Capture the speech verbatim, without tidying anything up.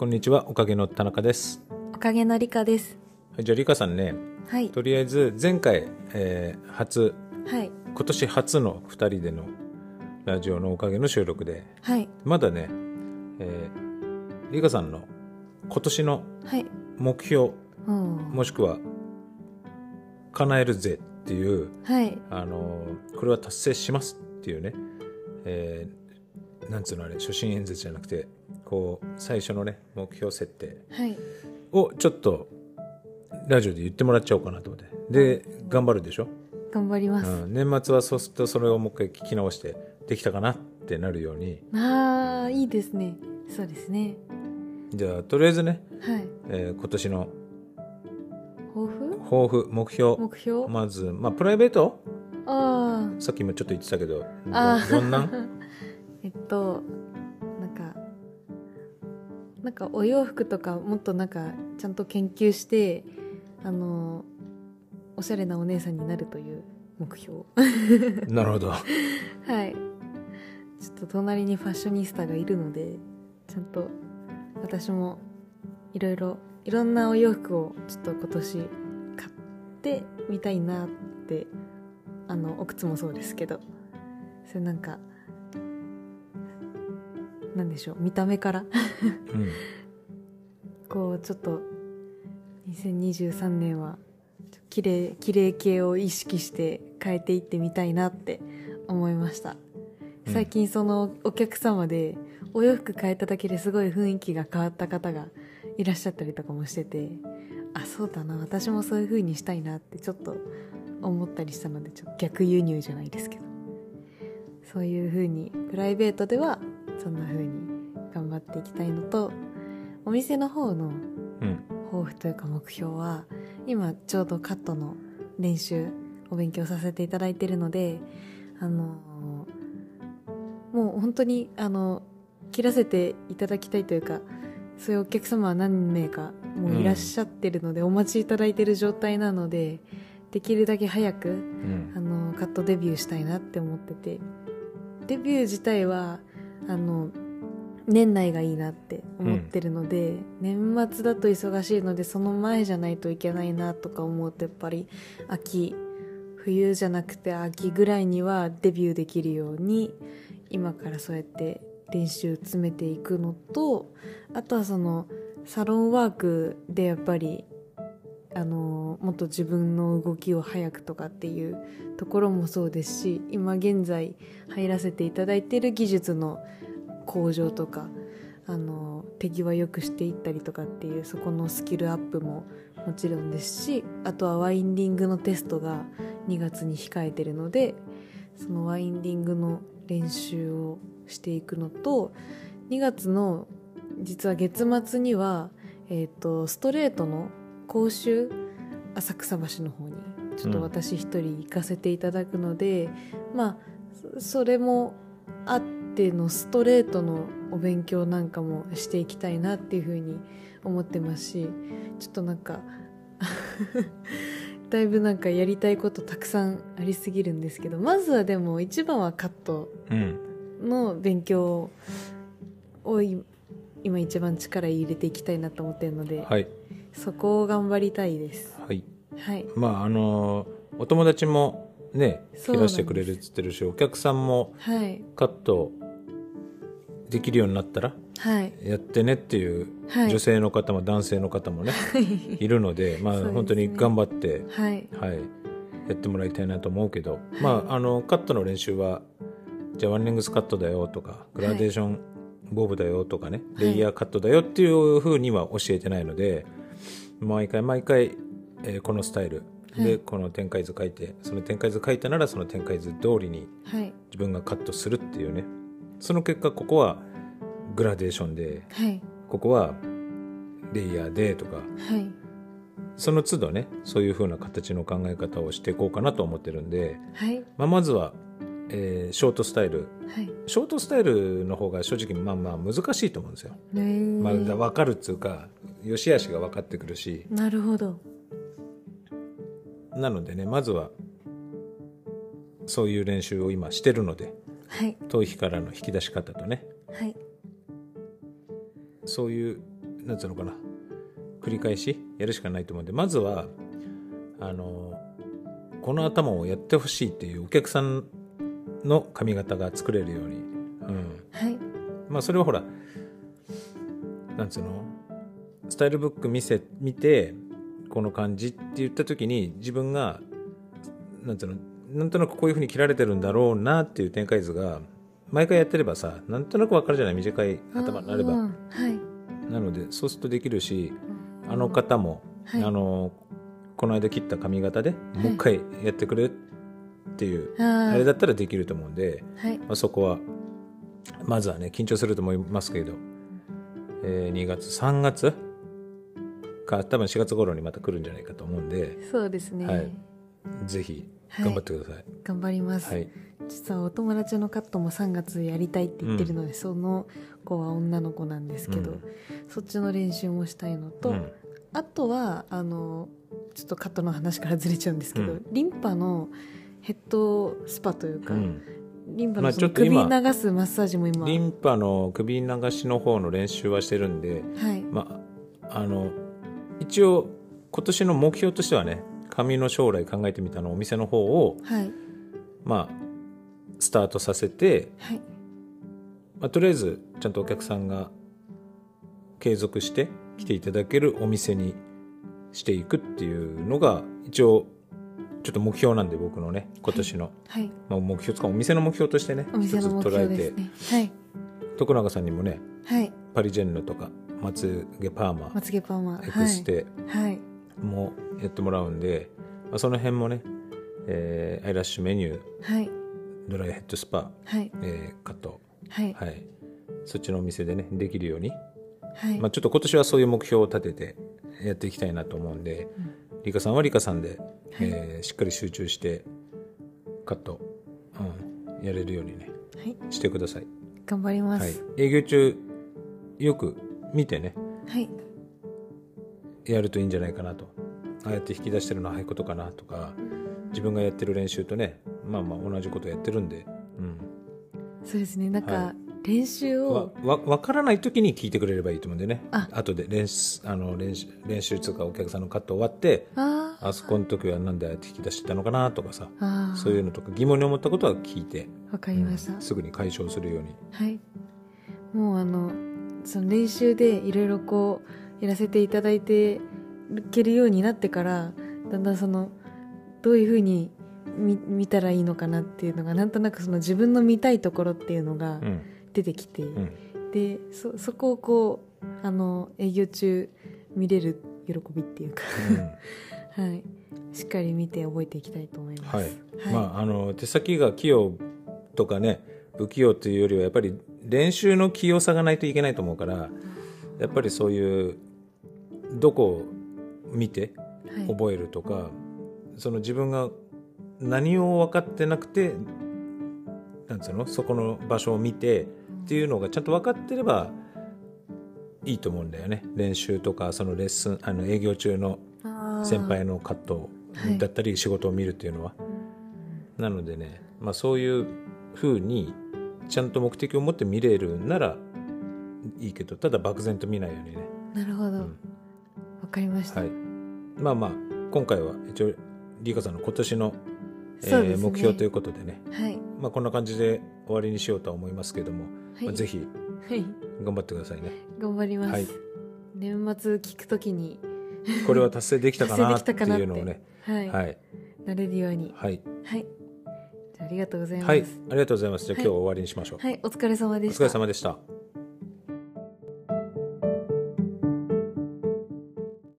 んにちは、おかげの田中です。 おかげのりかです。 はい、じゃありかさんね、 はい、 とりあえず前回、えー初、 はい、 今年初のふたりでのラジオのおかげの収録で、 はい、 まだね、えー、りかさんの今年のはい、 目標、 うん、 もしくは叶えるぜっていう、 はい、 あのーこれは達成しますっていうね、えー、なんつうのあれ、所信演説じゃなくて、こう最初のね目標設定はい、 をちょっとラジオで言ってもらっちゃおうかなと思って。で、頑張るでしょ、 頑張ります。 うん、年末はそうするとそれをもう一回聞き直してできたかなってなるように。 ああ、いいですね。そうですね。 じゃあとりあえずね、 はい。 えー今年の抱負？ 抱負、目標、 目標？ まず、まあ、プライベート、 あさっきもちょっと言ってたけど、 あ、 どどんなあえっと、なんか、なんかお洋服とかもっとなんかちゃんと研究して、あのおしゃれなお姉さんになるという目標。 なるほど。 はい。ちょっと隣にファッショニスタがいるので、ちゃんと私もいろいろいろんなお洋服をちょっと今年買ってみたいなって、あのお靴もそうですけど、それなんかなんでしょう、見た目からうん、 こうちょっとにせんにじゅうさんねんは綺麗綺麗系を意識して変えていってみたいなって思いました。 うん最近そのお客様でお洋服変えただけですごい雰囲気が変わった方がいらっしゃったりとかもしてて、あ、そうだな、私もそういう風にしたいなってちょっと思ったりしたので、ちょっと逆輸入じゃないですけど、そういう風にプライベートではそんな風に頑張っていきたいのと、お店の方のうん抱負というか目標は、今ちょうどカットの練習お勉強させていただいているので、あのもう本当にあの切らせていただきたいというか、そういうお客様は何名かもういらっしゃってるので、うん、お待ちいただいている状態なので、できるだけ早く、うん、あのカットデビューしたいなって思ってて、デビュー自体はあの年内がいいなって思ってるので、うん、年末だと忙しいのでその前じゃないといけないなとか思うと、やっぱり秋冬じゃなくて秋ぐらいにはデビューできるように今からそうやって練習詰めていくのと、あとはそのサロンワークでやっぱりあのもっと自分の動きを早くとかっていうところもそうですし、今現在入らせていただいている技術の向上とか、あの手際よくしていったりとかっていう、そこのスキルアップももちろんですし、あとはワインディングのテストがにがつに控えてるので、そのワインディングの練習をしていくのと、にがつの実は月末には、えーと、ストレートの講習、浅草橋の方にちょっと私一人行かせていただくので、うん、まあそれもあってのストレートのお勉強なんかもしていきたいなっていうふうに思ってますし、ちょっとなんかだいぶなんかやりたいことたくさんありすぎるんですけど、まずはでも一番はカットの勉強を今一番力入れていきたいなと思ってるので、 はい、 そこを頑張りたいです。 はい、 はい、 まああのお友達もね切らしてくれるって言ってるし、お客さんもカットできるようになったらやってねっていう女性の方も男性の方もね、はい、いるので、まあ本当に頑張って、はいはい、やってもらいたいなと思うけど、はい、まああのカットの練習はじゃあワンレングスカットだよとかグラデーションボブだよとかね、はい、レイヤーカットだよっていう風には教えてないので、毎回毎回、えー、このスタイルでこの展開図書いて、その展開図書いたならその展開図通りに自分がカットするっていうね、その結果ここはグラデーションで、はい、ここはレイヤーでとか、はい、その都度ねそういう風な形の考え方をしていこうかなと思ってるんで、はいまあ、まずは、えー、ショートスタイル、はい、ショートスタイルの方が正直まあまあ難しいと思うんですよ。まだ分かるっていうか良し悪しが分かってくるし。 なるほど。 なのでね、まずはそういう練習を今してるので、はい、頭皮からの引き出し方とね、はい、そういうなんつうのかな、繰り返しやるしかないと思うんで、まずはあのこの頭をやってほしいっていうお客さんの髪型が作れるように、うん、 はい、 まあそれをほらなんつうの、スタイルブック見せ見てこの感じって言った時に自分がなんつうの、なんとなくこういう風に切られてるんだろうなっていう展開図が毎回やってればさ、なんとなく分かるじゃない、短い頭になれば、 はい、 なのでそうするとできるし、あの方も、はい、あのこの間切った髪型でもう一回やってくれっていう、はい、あれだったらできると思うんで、はい、まあ、そこはまずはね緊張すると思いますけど、えー、にがつさんがつか多分しがつ頃にまた来るんじゃないかと思うんで、 そうですね、 はい、ぜひ頑張ってください、はい、 頑張ります、はい、実はお友達のカットもさんがつやりたいって言ってるので、うん、その子は女の子なんですけど、うん、そっちの練習もしたいのと、うん、あとはあのちょっとカットの話からずれちゃうんですけど、うん、リンパのヘッドスパというか、うん、リンパのその首流すマッサージも今、 リンパの首流しの方の練習はしてるんで、はい、まあ、あの一応今年の目標としてはね、髪の将来考えてみたのお店の方を、はい、まあスタートさせて、はい、まあ、とりあえずちゃんとお客さんが継続して来ていただけるお店にしていくっていうのが一応ちょっと目標なんで、僕のね今年の、はいはい、まあ、目標とかお店の目標としてね一つ捉えて、ね、はい、徳永さんにもね、はい、パリジェンヌとかまつげパーマ、 まつげパーマエクステもやってもらうんで、まあ、その辺もね、えー、アイラッシュメニュー、はい、ドライヘッドスパ、はい、えー、カット、はいはい、そっちのお店でねできるように、はい、まあ、ちょっと今年はそういう目標を立ててやっていきたいなと思うんで、うん、リカさんはリカさんで、はい、えー、しっかり集中してカット、うん、やれるようにね、はい、してください。 頑張ります、はい、 営業中よく見てね、はい、やるといいんじゃないかなと。ああやって引き出してるのはああいうことかなとか、自分がやってる練習とね、まあまあ同じことやってるんで、うん、 そうですね、なんか、はい、練習をわ分からない時に聞いてくれればいいと思うんでね、あ後で練習あの練習練習とかお客さんのカット終わって、ああそこの時はなんでああやって引き出してたのかなとかさ、そういうのとか疑問に思ったことは聞いて、 わかりました、 うん、すぐに解消するように。 はい、もうあのその練習でいろいろこうやらせていただいていけるようになってから、だんだんそのどういうふうに 見, 見たらいいのかなっていうのがなんとなくその自分の見たいところっていうのが出てきて、うん、で そ, そこをこうあの営業中見れる喜びっていうか、うんはい、しっかり見て覚えていきたいと思います、はいはい、 まあ、あの手先が器用とかね不器用というよりはやっぱり練習の器用さがないといけないと思うから、やっぱりそういうどこを見て覚えるとか、はい、その自分が何を分かってなくてなんつうのそこの場所を見てっていうのがちゃんと分かってればいいと思うんだよね。練習とかそのレッスンあの営業中の先輩のカットだったり仕事を見るっていうのは、はい、なのでね、まあ、そういう風にちゃんと目的を持って見れるならいいけど、ただ漠然と見ないようにね。 なるほど、うん、分かりました、はい、 まあまあ今回は一応リカさんの今年の、えーね、目標ということでね、はい、まあ、こんな感じで終わりにしようとは思いますけども、はい、まあ、ぜひ頑張ってくださいね。 頑張ります、はい、年末聞くときにこれは達成できたかなっていうのをねはい、はい、なれるように、 はい、 はい、じゃあありがとうございます。 はい、ありがとうございます。じゃあ今日は終わりにしましょう。 はい、はい、お疲れ様でした。 お疲れ様でした。